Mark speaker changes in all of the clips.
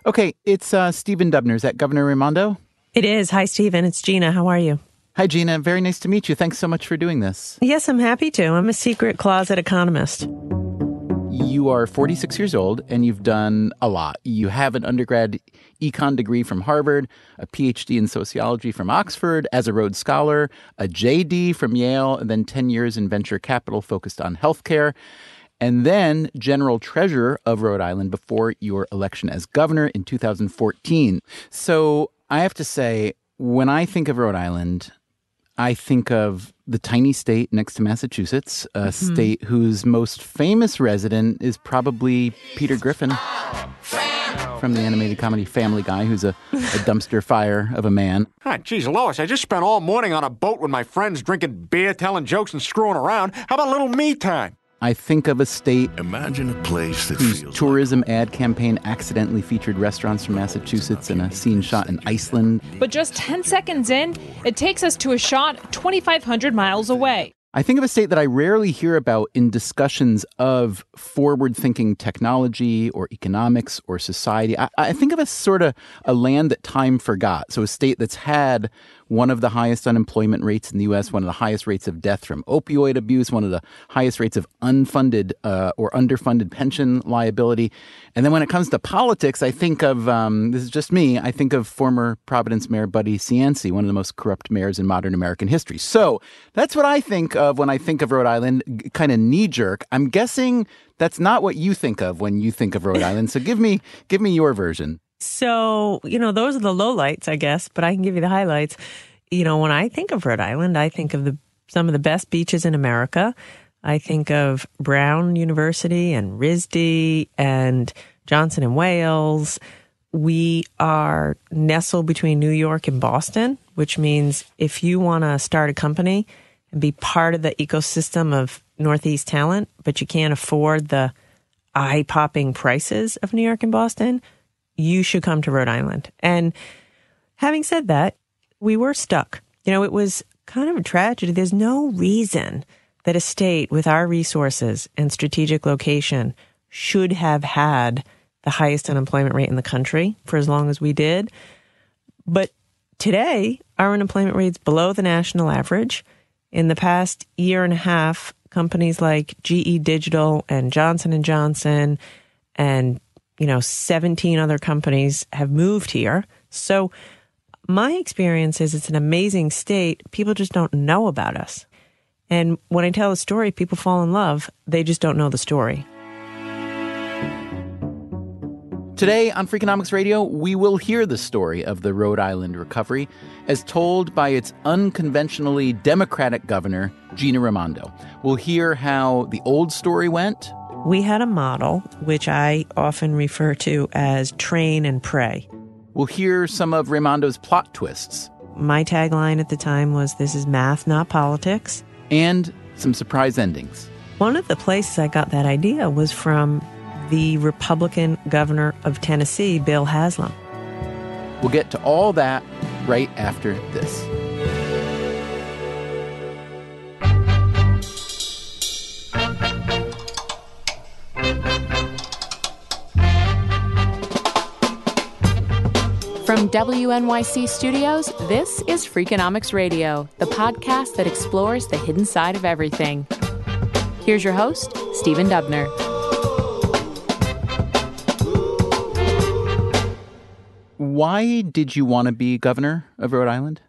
Speaker 1: Okay, it's Stephen Dubner. Is that Governor Raimondo?
Speaker 2: It is. Hi, Stephen. It's Gina. How are you?
Speaker 1: Hi, Gina. Very nice to meet you. Thanks so much for doing this.
Speaker 2: Yes, I'm happy to. I'm a secret closet economist.
Speaker 1: You are 46 years old, and you've done a lot. You have an undergrad econ degree from Harvard, a PhD in sociology from Oxford as a Rhodes Scholar, a JD from Yale, and then 10 years in venture capital focused on healthcare, and then general treasurer of Rhode Island before your election as governor in 2014. So I have to say, when I think of Rhode Island, I think of the tiny state next to Massachusetts, a state whose most famous resident is probably Peter Griffin from the animated comedy Family Guy, who's a dumpster fire of a man.
Speaker 3: Geez, Lois, I just spent all morning on a boat with my friends drinking beer, telling jokes, and screwing around. How about a little me time?
Speaker 1: I think of a state
Speaker 4: Imagine a place that
Speaker 1: whose
Speaker 4: feels
Speaker 1: tourism ad campaign accidentally featured restaurants from Massachusetts and a scene shot in Iceland.
Speaker 5: But just 10 seconds in, it takes us to a shot 2,500 miles away.
Speaker 1: I think of a state that I rarely hear about in discussions of forward-thinking technology or economics or society. I think of a sort of a land that time forgot. So a state that's had one of the highest unemployment rates in the U.S., one of the highest rates of death from opioid abuse, one of the highest rates of unfunded or underfunded pension liability. And then when it comes to politics, I think of, this is just me, I think of former Providence Mayor Buddy Cianci, one of the most corrupt mayors in modern American history. So that's what I think of when I think of Rhode Island, kind of knee-jerk. I'm guessing that's not what you think of when you think of Rhode Island. So give me your version.
Speaker 2: So, those are the lowlights, I guess, but I can give you the highlights. When I think of Rhode Island, I think of some of the best beaches in America. I think of Brown University and RISD and Johnson and Wales. We are nestled between New York and Boston, which means if you want to start a company and be part of the ecosystem of Northeast talent, but you can't afford the eye-popping prices of New York and Boston, you should come to Rhode Island. And having said that, we were stuck. It was kind of a tragedy. There's no reason that a state with our resources and strategic location should have had the highest unemployment rate in the country for as long as we did. But today, our unemployment rate's below the national average. In the past year and a half, companies like GE Digital and Johnson & Johnson and 17 other companies have moved here. So my experience is it's an amazing state. People just don't know about us. And when I tell a story, people fall in love. They just don't know the story.
Speaker 1: Today on Freakonomics Radio, we will hear the story of the Rhode Island recovery as told by its unconventionally Democratic governor, Gina Raimondo. We'll hear how the old story went.
Speaker 2: We had a model, which I often refer to as train and pray.
Speaker 1: We'll hear some of Raimondo's plot twists.
Speaker 2: My tagline at the time was, "This is math, not politics."
Speaker 1: And some surprise endings.
Speaker 2: One of the places I got that idea was from the Republican governor of Tennessee, Bill Haslam.
Speaker 1: We'll get to all that right after this.
Speaker 6: From WNYC Studios, this is Freakonomics Radio, the podcast that explores the hidden side of everything. Here's your host, Stephen Dubner.
Speaker 1: Why did you want to be governor of Rhode Island?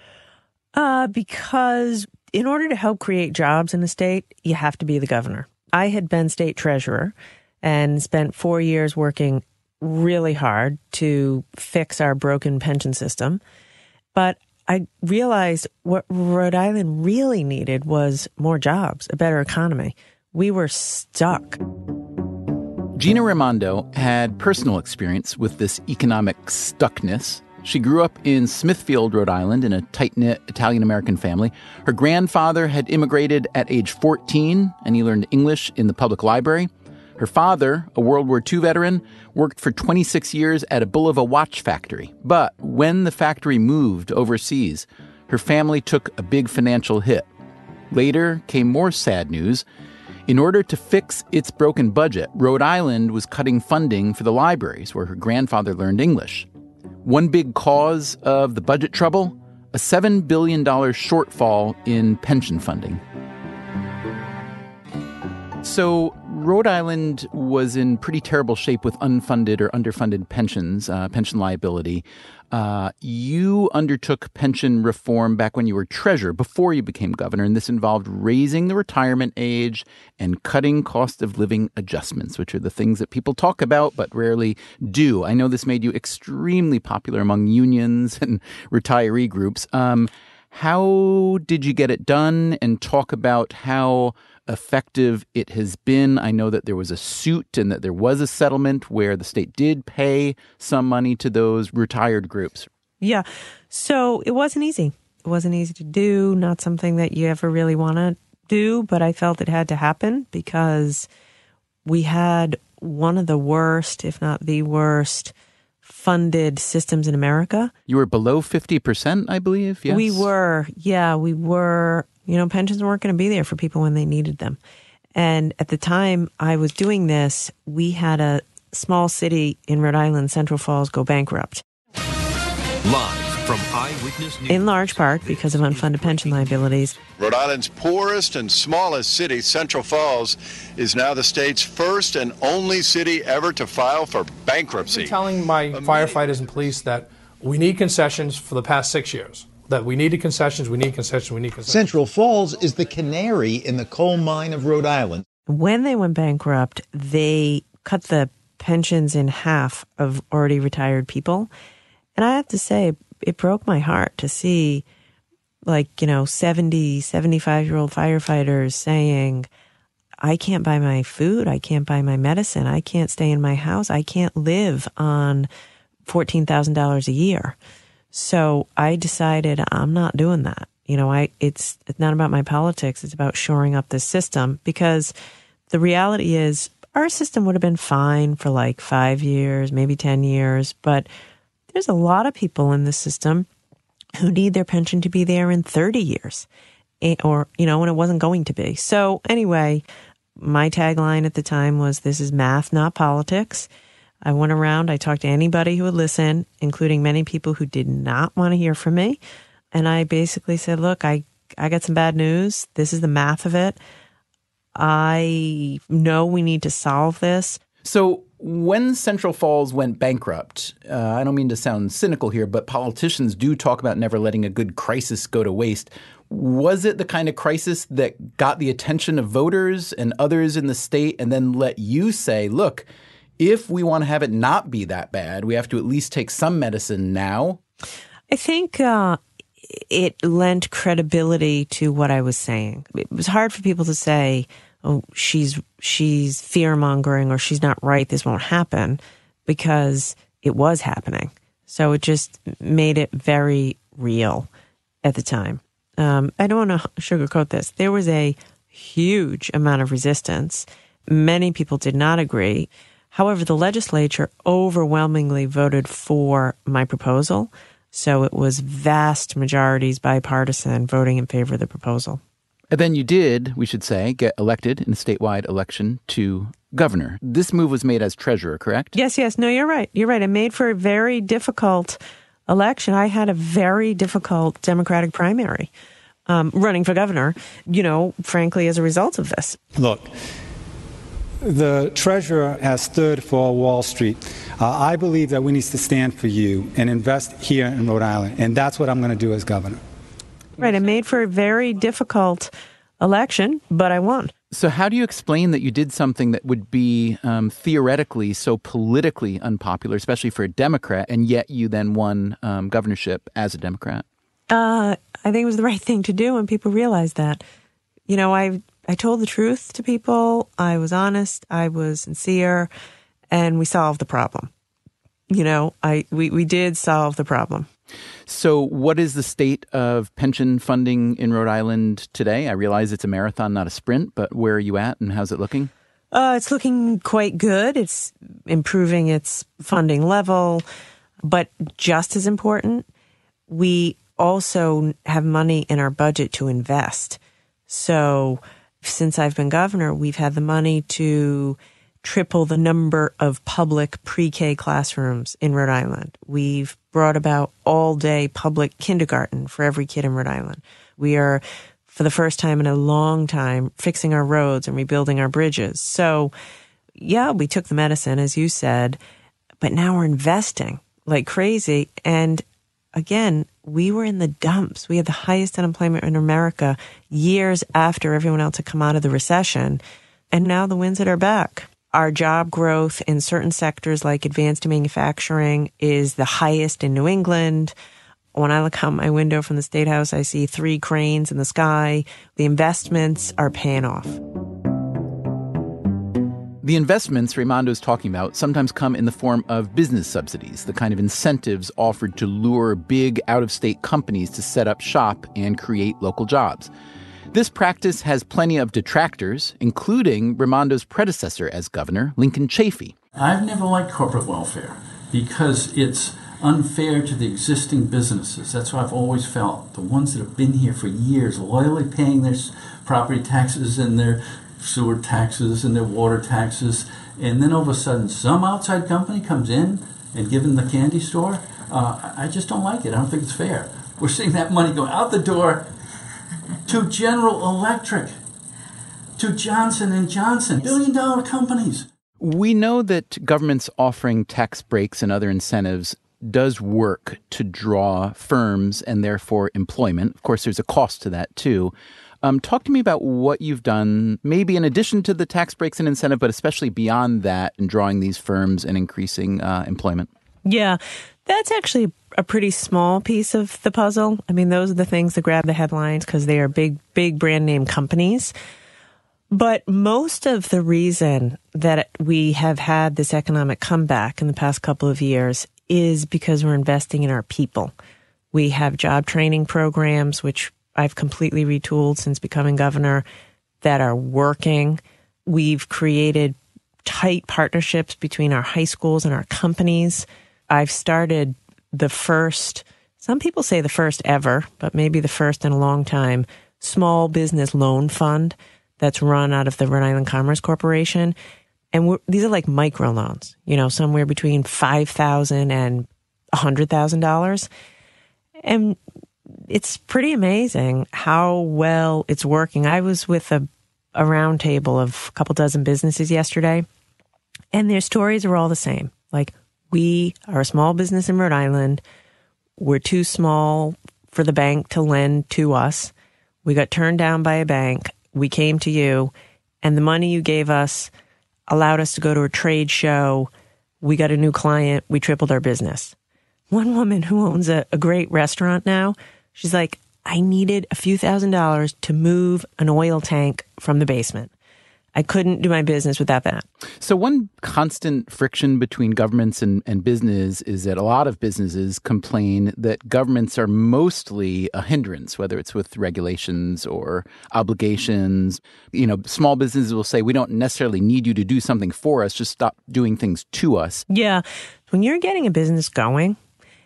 Speaker 2: Because in order to help create jobs in the state, you have to be the governor. I had been state treasurer and spent 4 years working really hard to fix our broken pension system. But I realized what Rhode Island really needed was more jobs, a better economy. We were stuck.
Speaker 1: Gina Raimondo had personal experience with this economic stuckness. She grew up in Smithfield, Rhode Island, in a tight-knit Italian-American family. Her grandfather had immigrated at age 14, and he learned English in the public library. Her father, a World War II veteran, worked for 26 years at a Bulova watch factory. But when the factory moved overseas, her family took a big financial hit. Later came more sad news. In order to fix its broken budget, Rhode Island was cutting funding for the libraries where her grandfather learned English. One big cause of the budget trouble, a $7 billion shortfall in pension funding. So Rhode Island was in pretty terrible shape with unfunded or underfunded pensions, pension liability. You undertook pension reform back when you were treasurer, before you became governor, and this involved raising the retirement age and cutting cost of living adjustments, which are the things that people talk about but rarely do. I know this made you extremely popular among unions and retiree groups. How did you get it done, and talk about how effective it has been? I know that there was a suit and that there was a settlement where the state did pay some money to those retired groups.
Speaker 2: Yeah. So it wasn't easy. It wasn't easy to do, not something that you ever really want to do, but I felt it had to happen because we had one of the worst, if not the worst, funded systems in America.
Speaker 1: You were below 50%, I believe, yes?
Speaker 2: We were. Yeah, we were. You know, pensions weren't going to be there for people when they needed them. And at the time I was doing this, we had a small city in Rhode Island, Central Falls, go bankrupt.
Speaker 4: Live from Eyewitness News.
Speaker 2: In large part because of unfunded pension liabilities.
Speaker 7: Rhode Island's poorest and smallest city, Central Falls, is now the state's first and only city ever to file for bankruptcy.
Speaker 8: I've been telling my firefighters and police that we need concessions for the past 6 years. That we needed concessions, we need concessions, we need concessions.
Speaker 9: Central Falls is the canary in the coal mine of Rhode Island.
Speaker 2: When they went bankrupt, they cut the pensions in half of already retired people. And I have to say, it broke my heart to see, 70, 75-year-old firefighters saying, I can't buy my food, I can't buy my medicine, I can't stay in my house, I can't live on $14,000 a year. So I decided I'm not doing that. It's not about my politics. It's about shoring up this system, because the reality is our system would have been fine for 5 years, maybe 10 years. But there's a lot of people in the system who need their pension to be there in 30 years or, when it wasn't going to be. So anyway, my tagline at the time was, this is math, not politics. I went around, I talked to anybody who would listen, including many people who did not want to hear from me. And I basically said, look, I got some bad news. This is the math of it. I know we need to solve this.
Speaker 1: So when Central Falls went bankrupt, I don't mean to sound cynical here, but politicians do talk about never letting a good crisis go to waste. Was it the kind of crisis that got the attention of voters and others in the state and then let you say, look, if we want to have it not be that bad, we have to at least take some medicine now? I
Speaker 2: think it lent credibility to what I was saying. It was hard for people to say, oh, she's fear-mongering or she's not right, this won't happen, because it was happening. So it just made it very real at the time. I don't want to sugarcoat this. There was a huge amount of resistance. Many people did not agree. However, the legislature overwhelmingly voted for my proposal. So it was vast majorities, bipartisan, voting in favor of the proposal.
Speaker 1: And then you did, we should say, get elected in a statewide election to governor. This move was made as treasurer, correct?
Speaker 2: Yes. No, you're right. You're right. It made for a very difficult election. I had a very difficult Democratic primary running for governor, frankly, as a result of this.
Speaker 10: Look, the treasurer has stood for Wall Street. I believe that we need to stand for you and invest here in Rhode Island, and that's what I'm going to do as governor.
Speaker 2: Right. It made for a very difficult election, but I won.
Speaker 1: So how do you explain that you did something that would be theoretically so politically unpopular, especially for a Democrat, and yet you then won governorship as a Democrat?
Speaker 2: I think it was the right thing to do, and people realized that. I told the truth to people. I was honest. I was sincere, and we solved the problem. We did solve the problem.
Speaker 1: So what is the state of pension funding in Rhode Island today? I realize it's a marathon, not a sprint, but where are you at and how's it looking?
Speaker 2: It's looking quite good. It's improving its funding level. But just as important, we also have money in our budget to invest. So Since I've been governor, we've had the money to triple the number of public pre-K classrooms in Rhode Island. We've brought about all-day public kindergarten for every kid in Rhode Island. We are, for the first time in a long time, fixing our roads and rebuilding our bridges. So, yeah, we took the medicine, as you said, but now we're investing like crazy. And again, we were in the dumps. We had the highest unemployment in America years after everyone else had come out of the recession. And now the wind's at our back. Our job growth in certain sectors like advanced manufacturing is the highest in New England. When I look out my window from the State House, I see 3 cranes in the sky. The investments are paying off.
Speaker 1: The investments Raimondo's talking about sometimes come in the form of business subsidies, the kind of incentives offered to lure big out-of-state companies to set up shop and create local jobs. This practice has plenty of detractors, including Raimondo's predecessor as governor, Lincoln Chafee.
Speaker 11: I've never liked corporate welfare because it's unfair to the existing businesses. That's what I've always felt. The ones that have been here for years, loyally paying their property taxes and their sewer taxes and their water taxes, and then all of a sudden some outside company comes in and gives them the candy store. I just don't like it. I don't think it's fair. We're seeing that money go out the door to General Electric, to Johnson & Johnson, billion-dollar companies.
Speaker 1: We know that governments offering tax breaks and other incentives does work to draw firms and therefore employment. Of course, there's a cost to that, too. Talk to me about what you've done, maybe in addition to the tax breaks and incentive, but especially beyond that in drawing these firms and increasing employment.
Speaker 2: Yeah, that's actually a pretty small piece of the puzzle. I mean, those are the things that grab the headlines because they are big brand name companies. But most of the reason that we have had this economic comeback in the past couple of years is because we're investing in our people. We have job training programs, which I've completely retooled since becoming governor, that are working. We've created tight partnerships between our high schools and our companies. I've started the first, some people say the first ever, but maybe the first in a long time, small business loan fund that's run out of the Rhode Island Commerce Corporation. And these are like microloans, somewhere between $5,000 and $100,000. And it's pretty amazing how well it's working. I was with a round table of a couple dozen businesses yesterday, and their stories are all the same. Like, we are a small business in Rhode Island. We're too small for the bank to lend to us. We got turned down by a bank. We came to you, and the money you gave us allowed us to go to a trade show. We got a new client. We tripled our business. One woman who owns a great restaurant now, she's like, I needed a few $1,000s to move an oil tank from the basement. I couldn't do my business without that.
Speaker 1: So one constant friction between governments and business is that a lot of businesses complain that governments are mostly a hindrance, whether it's with regulations or obligations. Small businesses will say, we don't necessarily need you to do something for us, just stop doing things to us.
Speaker 2: Yeah. When you're getting a business going,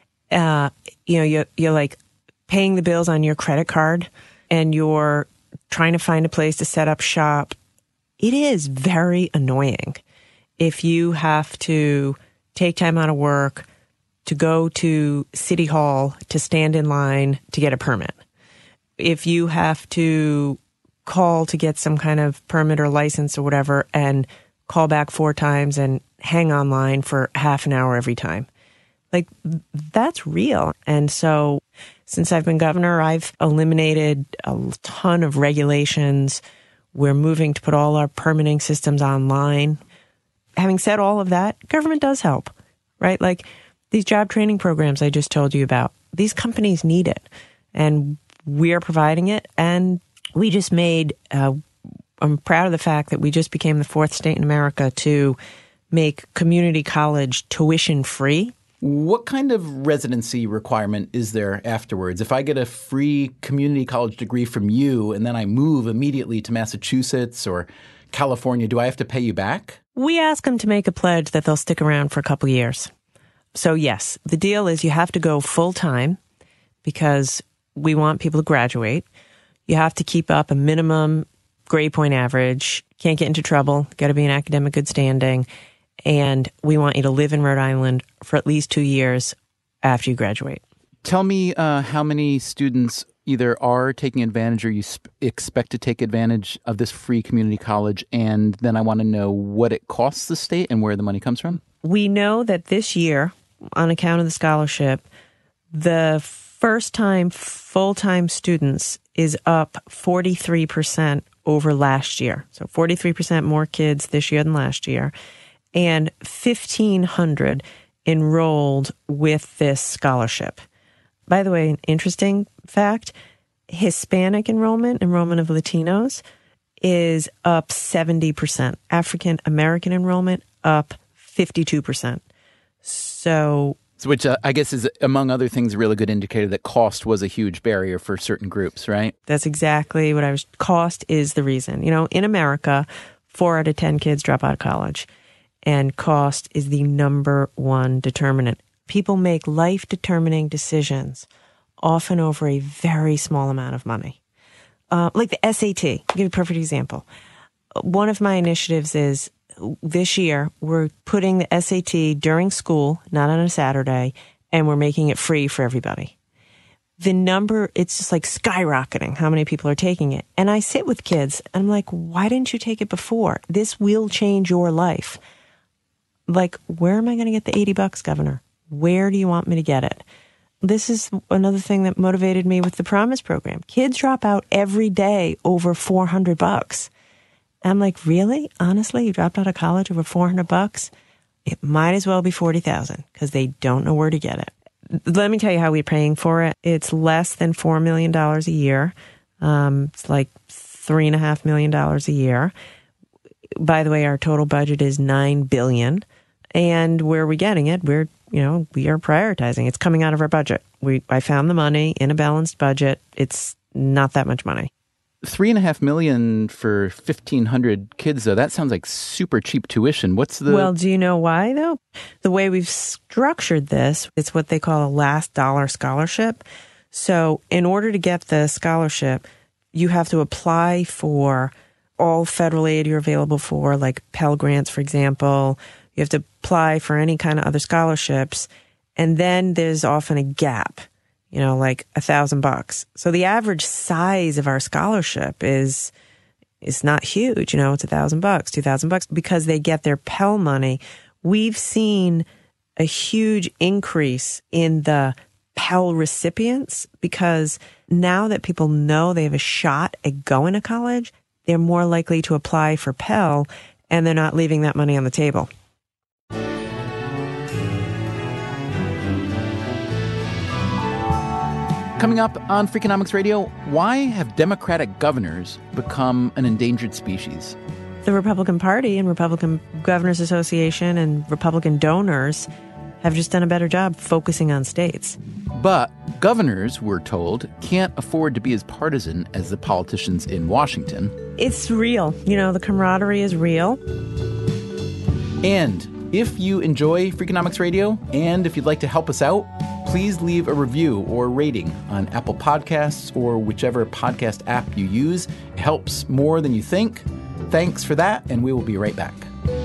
Speaker 2: you're like paying the bills on your credit card and you're trying to find a place to set up shop. It is very annoying if you have to take time out of work to go to City Hall to stand in line to get a permit. If you have to call to get some kind of permit or license or whatever and call back 4 times and hang online for half an hour every time. Like, that's real. And so since I've been governor, I've eliminated a ton of regulations. We're moving to put all our permitting systems online. Having said all of that, government does help, right? Like these job training programs I just told you about, these companies need it. And we're providing it. And we just made, I'm proud of the fact that we just became the 4th state in America to make community college tuition free.
Speaker 1: What kind of residency requirement is there afterwards? If I get a free community college degree from you and then I move immediately to Massachusetts or California, do I have to pay you back?
Speaker 2: We ask them to make a pledge that they'll stick around for a couple years. So yes, the deal is you have to go full time because we want people to graduate. You have to keep up a minimum grade point average, can't get into trouble, got to be in academic good standing, and we want you to live in Rhode Island for at least 2 years after you graduate.
Speaker 1: Tell me how many students either are taking advantage or you expect to take advantage of this free community college, and then I want to know what it costs the state and where the money comes from.
Speaker 2: We know that this year, on account of the scholarship, the first-time full-time students is up 43% over last year. So 43% more kids this year than last year, and 1,500 enrolled with this scholarship. By the way, an interesting fact, Hispanic enrollment of Latinos, is up 70%. African American enrollment up 52%. So
Speaker 1: which I guess is, among other things, a really good indicator that cost was a huge barrier for certain groups, right?
Speaker 2: That's exactly what cost is the reason. You know, in America, 4 out of 10 kids drop out of college, and cost is the number one determinant. People make life-determining decisions, often over a very small amount of money. Like the SAT. I'll give you a perfect example. One of my initiatives is this year we're putting the SAT during school, not on a Saturday, and we're making it free for everybody. The number, it's just like skyrocketing how many people are taking it. And I sit with kids and I'm like, why didn't you take it before? This will change your life. Like, where am I going to get the $80, Governor? Where do you want me to get it? This is another thing that motivated me with the Promise program. Kids drop out every day over $400. I'm like, really? Honestly, you dropped out of college over $400? It might as well be $40,000 because they don't know where to get it. Let me tell you how we're paying for it. It's less than $4 million a year. It's like $3.5 million a year. By the way, our total budget is $9 billion. And where are we getting it? We are prioritizing. It's coming out of our budget. I found the money in a balanced budget. It's not that much money.
Speaker 1: $3.5 million for 1,500 kids, though, that sounds like super cheap tuition.
Speaker 2: Well, do you know why, though? The way we've structured this, it's what they call a last dollar scholarship. So in order to get the scholarship, you have to apply for all federal aid you're available for, like Pell Grants, for example. You have to apply for any kind of other scholarships. And then there's often a gap, like $1,000. So the average size of our scholarship is not huge. It's $1,000, $2,000 because they get their Pell money. We've seen a huge increase in the Pell recipients because now that people know they have a shot at going to college, they're more likely to apply for Pell and they're not leaving that money on the table.
Speaker 1: Coming up on Freakonomics Radio, why have Democratic governors become an endangered species?
Speaker 2: The Republican Party and Republican Governors Association and Republican donors have just done a better job focusing on states.
Speaker 1: But governors, we're told, can't afford to be as partisan as the politicians in Washington.
Speaker 2: It's real. The camaraderie is real.
Speaker 1: And if you enjoy Freakonomics Radio, and if you'd like to help us out, please leave a review or rating on Apple Podcasts or whichever podcast app you use. It helps more than you think. Thanks for that, and we will be right back.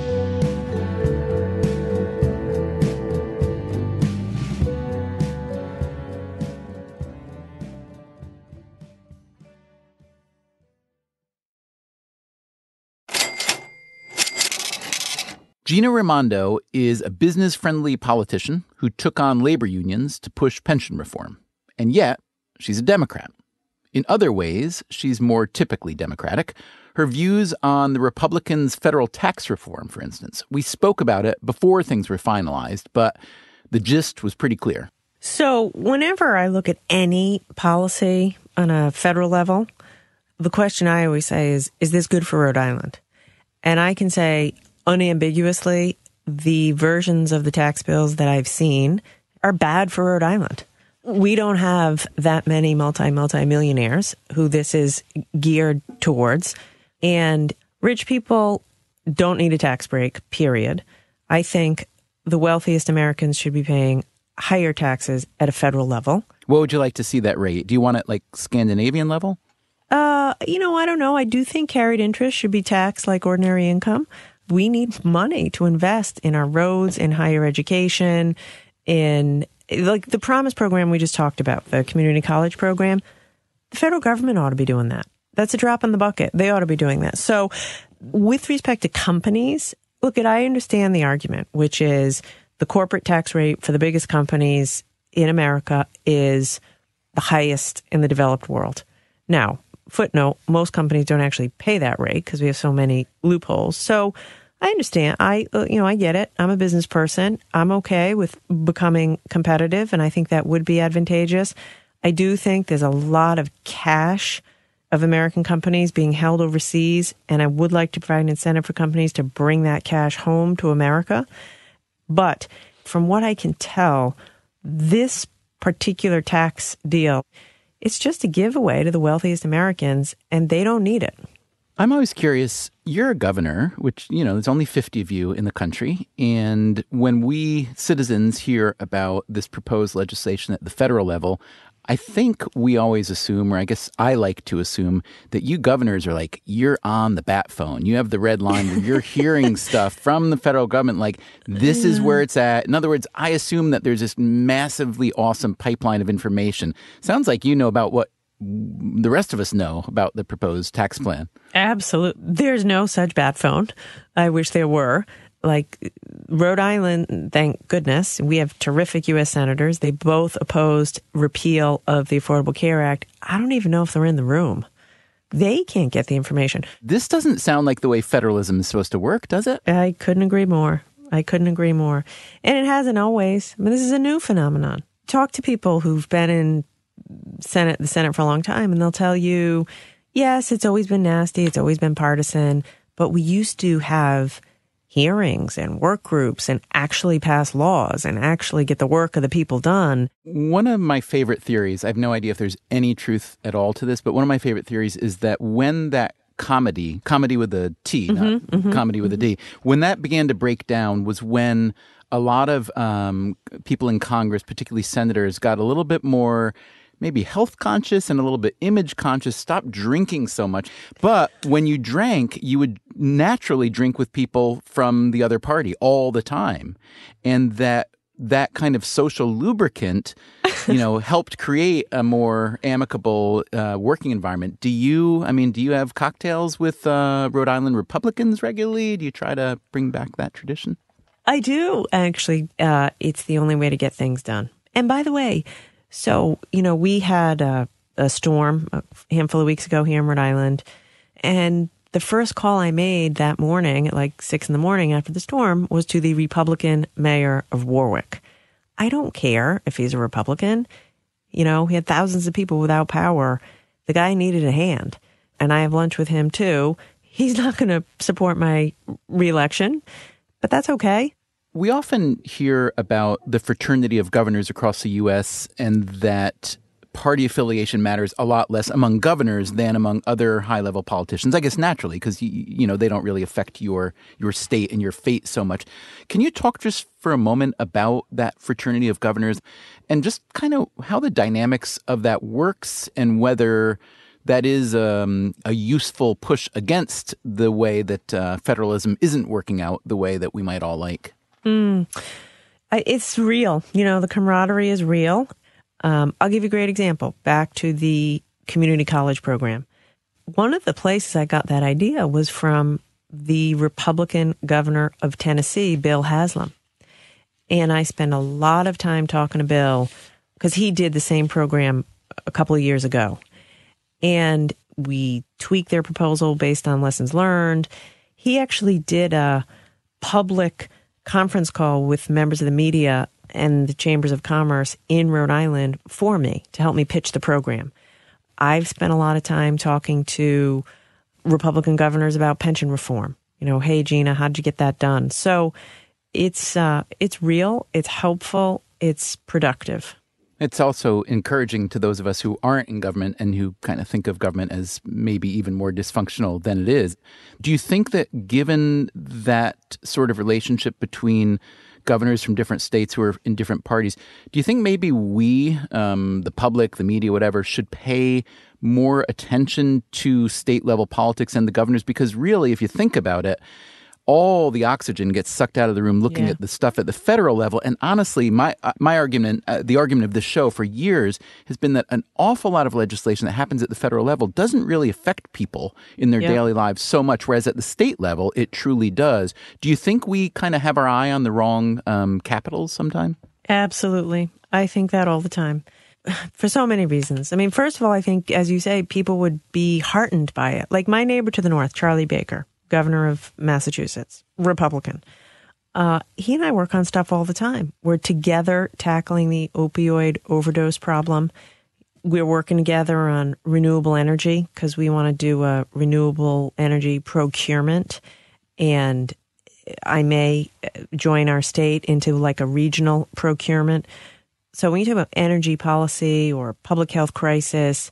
Speaker 1: Gina Raimondo is a business-friendly politician who took on labor unions to push pension reform. And yet, she's a Democrat. In other ways, she's more typically Democratic. Her views on the Republicans' federal tax reform, for instance. We spoke about it before things were finalized, but the gist was pretty clear.
Speaker 2: So whenever I look at any policy on a federal level, the question I always say is this good for Rhode Island? And I can say unambiguously, the versions of the tax bills that I've seen are bad for Rhode Island. We don't have that many multi-millionaires who this is geared towards. And rich people don't need a tax break, period. I think the wealthiest Americans should be paying higher taxes at a federal level.
Speaker 1: What would you like to see that rate? Do you want it like Scandinavian level?
Speaker 2: I don't know. I do think carried interest should be taxed like ordinary income. We need money to invest in our roads, in higher education, in like the Promise program we just talked about, the community college program. The federal government ought to be doing that. That's a drop in the bucket. They ought to be doing that. So with respect to companies, I understand the argument, which is the corporate tax rate for the biggest companies in America is the highest in the developed world. Now, footnote, most companies don't actually pay that rate because we have so many loopholes. So I understand. I get it. I'm a business person. I'm okay with becoming competitive, and I think that would be advantageous. I do think there's a lot of cash of American companies being held overseas, and I would like to provide an incentive for companies to bring that cash home to America. But from what I can tell, this particular tax deal, it's just a giveaway to the wealthiest Americans, and they don't need it.
Speaker 1: I'm always curious. You're a governor, which, there's only 50 of you in the country. And when we citizens hear about this proposed legislation at the federal level, I think we always assume, or I guess I like to assume, that you governors are like, you're on the bat phone. You have the red line where you're hearing stuff from the federal government like, this is where it's at. In other words, I assume that there's this massively awesome pipeline of information. Sounds like you know about what the rest of us know about the proposed tax plan.
Speaker 2: Absolutely. There's no such bat phone. I wish there were. Like Rhode Island, thank goodness, we have terrific U.S. senators. They both opposed repeal of the Affordable Care Act. I don't even know if they're in the room. They can't get the information.
Speaker 1: This doesn't sound like the way federalism is supposed to work, does it?
Speaker 2: I couldn't agree more. And it hasn't always. This is a new phenomenon. Talk to people who've been in the Senate for a long time, and they'll tell you, yes, it's always been nasty. It's always been partisan. But we used to have hearings and work groups and actually pass laws and actually get the work of the people done.
Speaker 1: One of my favorite theories, I have no idea if there's any truth at all to this, but one of my favorite theories is that when that comedy with a T, comedy with a D, when that began to break down was when a lot of people in Congress, particularly senators, got a little bit more maybe health conscious and a little bit image conscious, stopped drinking so much. But when you drank, you would naturally drink with people from the other party all the time. And that kind of social lubricant, helped create a more amicable working environment. Do you have cocktails with Rhode Island Republicans regularly? Do you try to bring back that tradition?
Speaker 2: I do, actually. It's the only way to get things done. And by the way, so, we had a storm a handful of weeks ago here in Rhode Island, and the first call I made that morning at like 6 a.m. after the storm was to the Republican mayor of Warwick. I don't care if he's a Republican. He had thousands of people without power. The guy needed a hand, and I have lunch with him too. He's not going to support my reelection, but that's okay.
Speaker 1: We often hear about the fraternity of governors across the U.S. and that party affiliation matters a lot less among governors than among other high-level politicians, I guess naturally, because, they don't really affect your state and your fate so much. Can you talk just for a moment about that fraternity of governors and just kind of how the dynamics of that works and whether that is a useful push against the way that federalism isn't working out the way that we might all like?
Speaker 2: It's real. The camaraderie is real. I'll give you a great example. Back to the community college program. One of the places I got that idea was from the Republican governor of Tennessee, Bill Haslam. And I spent a lot of time talking to Bill because he did the same program a couple of years ago. And we tweaked their proposal based on lessons learned. He actually did a public conference call with members of the media and the chambers of commerce in Rhode Island for me to help me pitch the program. I've spent a lot of time talking to Republican governors about pension reform. Hey, Gina, how did you get that done? So it's real, it's helpful, it's productive.
Speaker 1: It's also encouraging to those of us who aren't in government and who kind of think of government as maybe even more dysfunctional than it is. Do you think that given that sort of relationship between governors from different states who are in different parties. Do you think maybe we, the public, the media, whatever, should pay more attention to state-level politics and the governors? Because really, if you think about it, all the oxygen gets sucked out of the room looking at the stuff at the federal level. And honestly, my argument, the argument of this show for years has been that an awful lot of legislation that happens at the federal level doesn't really affect people in their daily lives so much, whereas at the state level, it truly does. Do you think we kind of have our eye on the wrong capitals sometime?
Speaker 2: Absolutely. I think that all the time. For so many reasons. I mean, first of all, I think, as you say, people would be heartened by it. Like my neighbor to the north, Charlie Baker, governor of Massachusetts, Republican. He and I work on stuff all the time. We're together tackling the opioid overdose problem. We're working together on renewable energy because we want to do a renewable energy procurement. And I may join our state into like a regional procurement. So when you talk about energy policy or public health crisis,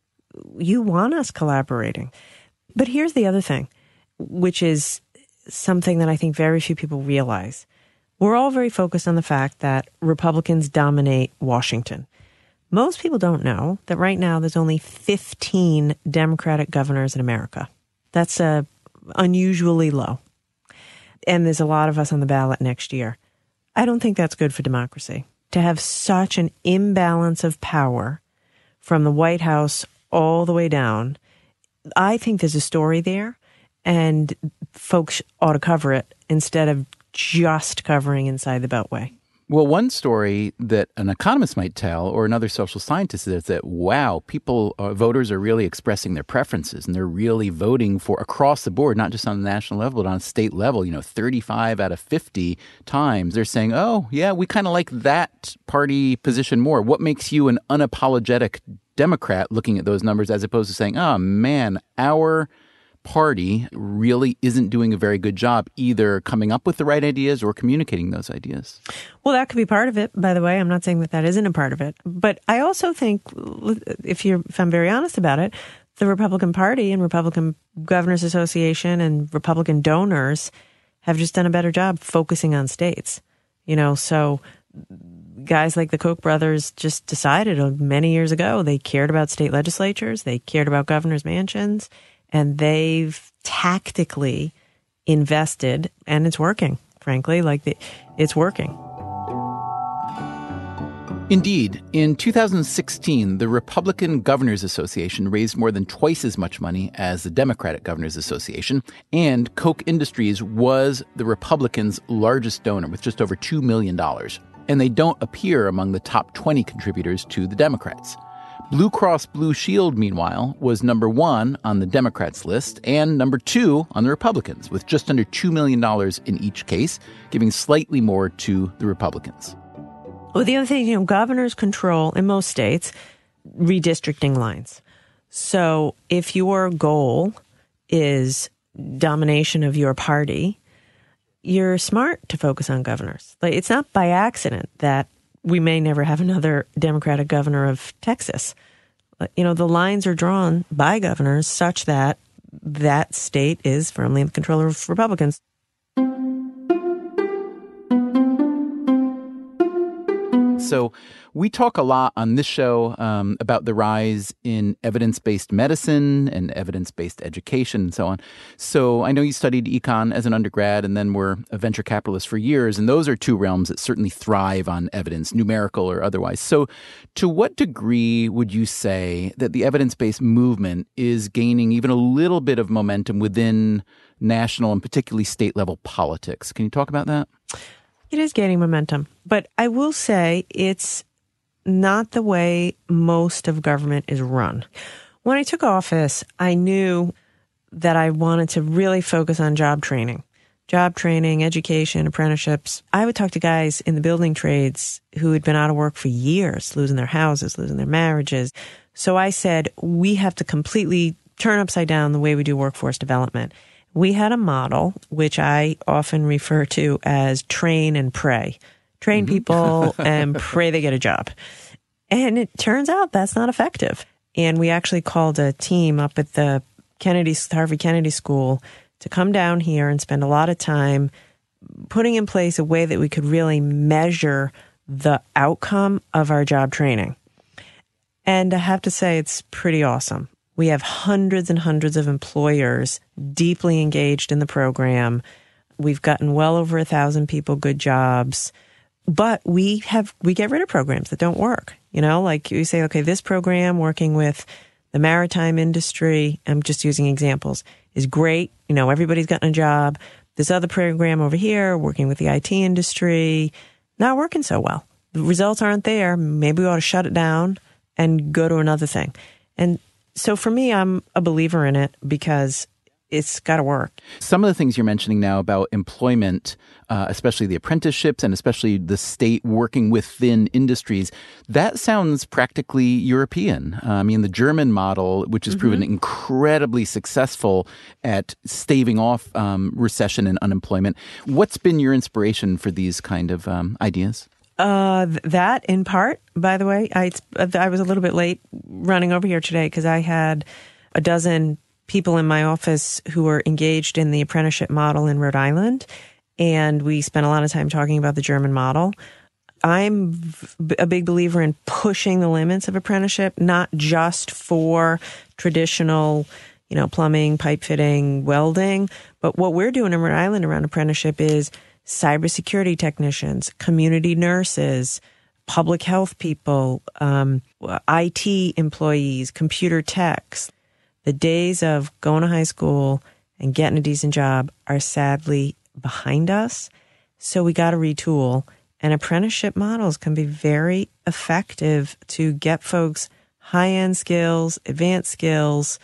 Speaker 2: you want us collaborating. But here's the other thing, which is something that I think very few people realize. We're all very focused on the fact that Republicans dominate Washington. Most people don't know that right now there's only 15 Democratic governors in America. That's unusually low. And there's a lot of us on the ballot next year. I don't think that's good for democracy. To have such an imbalance of power from the White House all the way down, I think there's a story there. And folks ought to cover it instead of just covering inside the Beltway.
Speaker 1: Well, one story that an economist might tell or another social scientist is that, wow, voters are really expressing their preferences and they're really voting for across the board, not just on the national level, but on a state level, 35 out of 50 times they're saying, oh, yeah, we kind of like that party position more. What makes you an unapologetic Democrat looking at those numbers as opposed to saying, oh, man, our party really isn't doing a very good job either coming up with the right ideas or communicating those ideas?
Speaker 2: Well, that could be part of it, by the way. I'm not saying that isn't a part of it. But I also think, if I'm very honest about it, the Republican Party and Republican Governors Association and Republican donors have just done a better job focusing on states. So guys like the Koch brothers just decided many years ago they cared about state legislatures, they cared about governors' mansions, and they've tactically invested, and it's working, frankly. It's working.
Speaker 1: Indeed. In 2016, the Republican Governors Association raised more than twice as much money as the Democratic Governors Association, and Koch Industries was the Republicans' largest donor with just over $2 million. And they don't appear among the top 20 contributors to the Democrats. Blue Cross Blue Shield, meanwhile, was number 1 on the Democrats' list and number 2 on the Republicans, with just under $2 million in each case, giving slightly more to the Republicans.
Speaker 2: Well, the other thing, governors control, in most states, redistricting lines. So if your goal is domination of your party, you're smart to focus on governors. It's not by accident that we may never have another Democratic governor of Texas. The lines are drawn by governors such that that state is firmly in the control of Republicans.
Speaker 1: So we talk a lot on this show about the rise in evidence-based medicine and evidence-based education and so on. So I know you studied econ as an undergrad and then were a venture capitalist for years, and those are two realms that certainly thrive on evidence, numerical or otherwise. So to what degree would you say that the evidence-based movement is gaining even a little bit of momentum within national and particularly state-level politics? Can you talk about that?
Speaker 2: It is gaining momentum, but I will say it's not the way most of government is run. When I took office, I knew that I wanted to really focus on job training, education, apprenticeships. I would talk to guys in the building trades who had been out of work for years, losing their houses, losing their marriages. So I said, we have to completely turn upside down the way we do workforce development. We had a model, which I often refer to as train and pray. Train people and pray they get a job. And it turns out that's not effective. And we actually called a team up at the Harvard Kennedy School to come down here and spend a lot of time putting in place a way that we could really measure the outcome of our job training. And I have to say, it's pretty awesome. We have hundreds and hundreds of employers deeply engaged in the program. We've gotten well over 1,000 people good jobs, but we get rid of programs that don't work. You know, like you say, okay, this program working with the maritime industry, I'm just using examples, is great. You know, everybody's gotten a job. This other program over here working with the IT industry, not working so well. The results aren't there. Maybe we ought to shut it down and go to another thing. And so for me, I'm a believer in it because it's got to work.
Speaker 1: Some of the things you're mentioning now about employment, especially the apprenticeships and especially the state working within industries, that sounds practically European. I mean, the German model, which has proven incredibly successful at staving off recession and unemployment. What's been your inspiration for these kind of ideas?
Speaker 2: That in part, by the way, I was a little bit late running over here today because I had a dozen people in my office who were engaged in the apprenticeship model in Rhode Island, and we spent a lot of time talking about the German model. I'm a big believer in pushing the limits of apprenticeship, not just for traditional, you know, plumbing, pipe fitting, welding, but what we're doing in Rhode Island around apprenticeship is cybersecurity technicians, community nurses, public health people, IT employees, computer techs. The days of going to high school and getting a decent job are sadly behind us. So we got to retool. And apprenticeship models can be very effective to get folks high-end skills, advanced skills,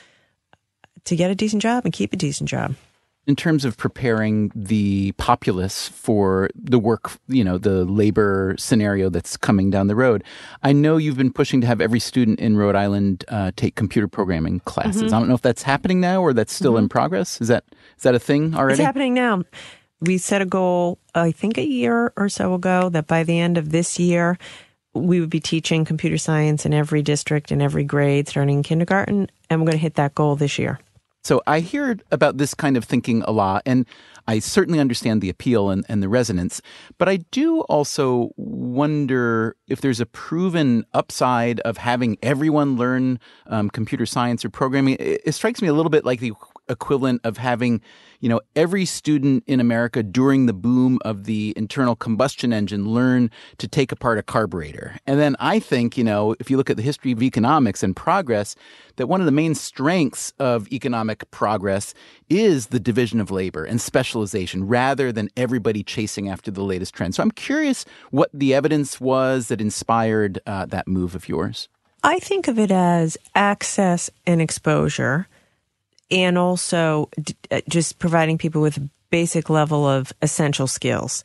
Speaker 2: to get a decent job and keep a decent job.
Speaker 1: In terms of preparing the populace for the work, you know, the labor scenario that's coming down the road, I know you've been pushing to have every student in Rhode Island take computer programming classes. I don't know if that's happening now or that's still in progress. Is that a thing already?
Speaker 2: It's happening now. We set a goal, I think a year or so ago, that by the end of this year, we would be teaching computer science in every district, in every grade, starting in kindergarten, and we're going to hit that goal this year.
Speaker 1: So I hear about this kind of thinking a lot, and I certainly understand the appeal and the resonance, but I do also wonder if there's a proven upside of having everyone learn computer science or programming. It strikes me a little bit like the equivalent of having, you know, every student in America during the boom of the internal combustion engine learn to take apart a carburetor. And then I think, you know, if you look at the history of economics and progress, that one of the main strengths of economic progress is the division of labor and specialization rather than everybody chasing after the latest trend. So I'm curious what the evidence was that inspired that move of yours.
Speaker 2: I think of it as access and exposure, and also just providing people with a basic level of essential skills.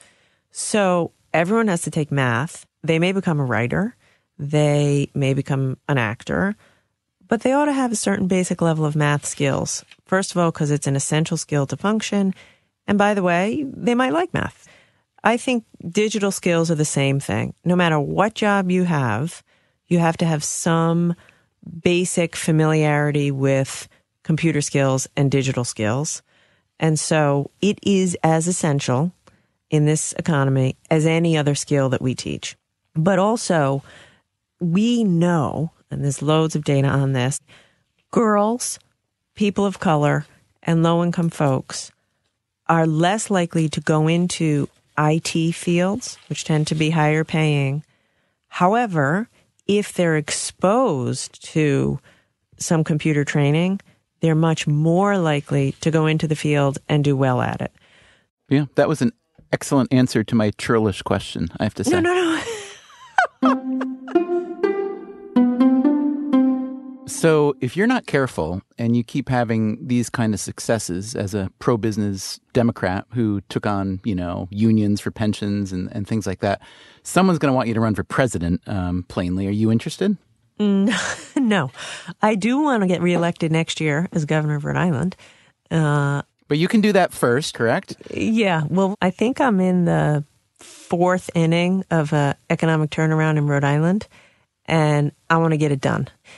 Speaker 2: So everyone has to take math. They may become a writer. They may become an actor. But they ought to have a certain basic level of math skills. First of all, because it's an essential skill to function. And by the way, they might like math. I think digital skills are the same thing. No matter what job you have to have some basic familiarity with computer skills and digital skills. And so it is as essential in this economy as any other skill that we teach. But also, we know, and there's loads of data on this, girls, people of color, and low-income folks are less likely to go into IT fields, which tend to be higher paying. However, if they're exposed to some computer training, they're much more likely to go into the field and do well at it.
Speaker 1: Yeah, that was an excellent answer to my churlish question, I have to say.
Speaker 2: No.
Speaker 1: So if you're not careful and you keep having these kind of successes as a pro-business Democrat who took on, you know, unions for pensions and things like that, someone's going to want you to run for president, plainly. Are you interested?
Speaker 2: No. I do want to get reelected next year as governor of Rhode Island.
Speaker 1: But you can do that first, correct?
Speaker 2: Yeah. Well, I think I'm in the fourth inning of an economic turnaround in Rhode Island, and I want to get it done.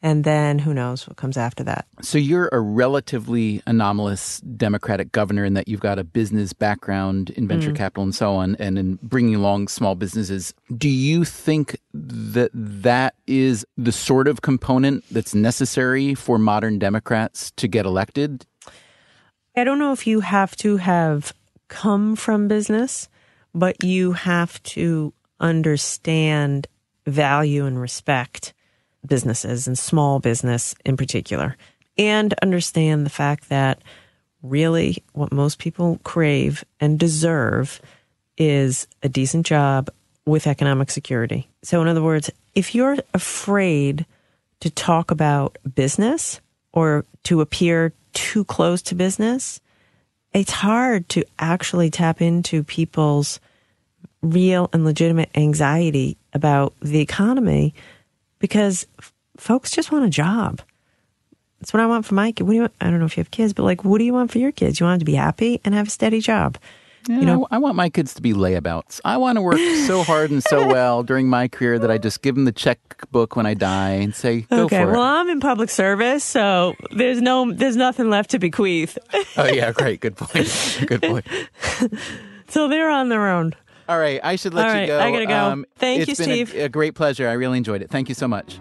Speaker 2: And then who knows what comes after that.
Speaker 1: So you're a relatively anomalous Democratic governor in that you've got a business background in venture capital and so on, and in bringing along small businesses. Do you think that that is the sort of component that's necessary for modern Democrats to get elected?
Speaker 2: I don't know if you have to have come from business, but you have to understand, value, and respect businesses and small business in particular, and understand the fact that really what most people crave and deserve is a decent job with economic security. So in other words, if you're afraid to talk about business or to appear too close to business, it's hard to actually tap into people's real and legitimate anxiety about the economy, because folks just want a job. That's what I want for my kid. I don't know if you have kids, but like, what do you want for your kids? You want them to be happy and have a steady job.
Speaker 1: Yeah, I want my kids to be layabouts. I want to work so hard and so well during my career that I just give them the checkbook when I die and say, go for it.
Speaker 2: Well, I'm in public service, so there's nothing left to bequeath.
Speaker 1: Oh, yeah, great. Good point. Good point.
Speaker 2: So they're on their own.
Speaker 1: All right, I should let you go.
Speaker 2: I gotta go. Thank you, Steve.
Speaker 1: It's been a great pleasure. I really enjoyed it. Thank you so much.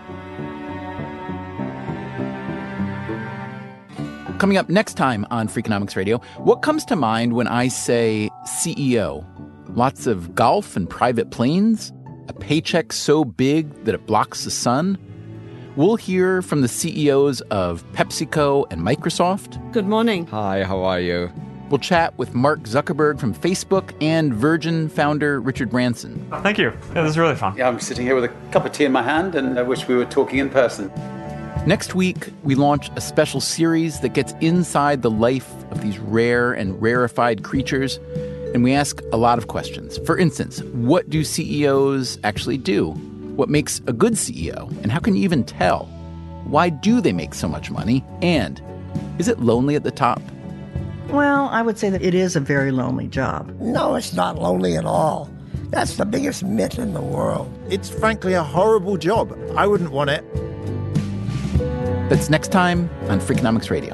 Speaker 1: Coming up next time on Freakonomics Radio, what comes to mind when I say CEO? Lots of golf and private planes? A paycheck so big that it blocks the sun? We'll hear from the CEOs of PepsiCo and Microsoft.
Speaker 12: Good morning.
Speaker 13: Hi, how are you?
Speaker 1: We'll chat with Mark Zuckerberg from Facebook and Virgin founder Richard Branson.
Speaker 14: Oh, thank you. Yeah, this is really fun.
Speaker 15: Yeah, I'm sitting here with a cup of tea in my hand, and I wish we were talking in person.
Speaker 1: Next week, we launch a special series that gets inside the life of these rare and rarefied creatures, and we ask a lot of questions. For instance, what do CEOs actually do? What makes a good CEO? And how can you even tell? Why do they make so much money? And is it lonely at the top?
Speaker 12: Well, I would say that it is a very lonely job.
Speaker 16: No, it's not lonely at all. That's the biggest myth in the world.
Speaker 17: It's frankly a horrible job. I wouldn't want it.
Speaker 1: That's next time on Freakonomics Radio.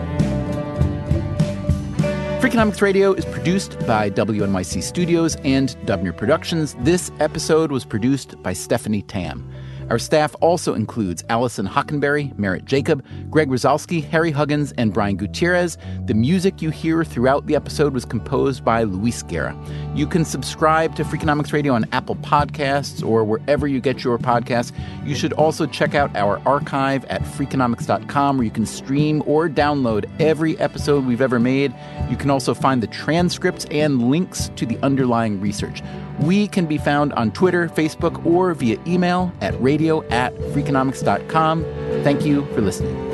Speaker 1: Freakonomics Radio is produced by WNYC Studios and Dubner Productions. This episode was produced by Stephanie Tam. Our staff also includes Allison Hockenberry, Merritt Jacob, Greg Rosalsky, Harry Huggins, and Brian Gutierrez. The music you hear throughout the episode was composed by Luis Guerra. You can subscribe to Freakonomics Radio on Apple Podcasts or wherever you get your podcasts. You should also check out our archive at Freakonomics.com, where you can stream or download every episode we've ever made. You can also find the transcripts and links to the underlying research. We can be found on Twitter, Facebook, or via email at radio@freakonomics.com. Thank you for listening.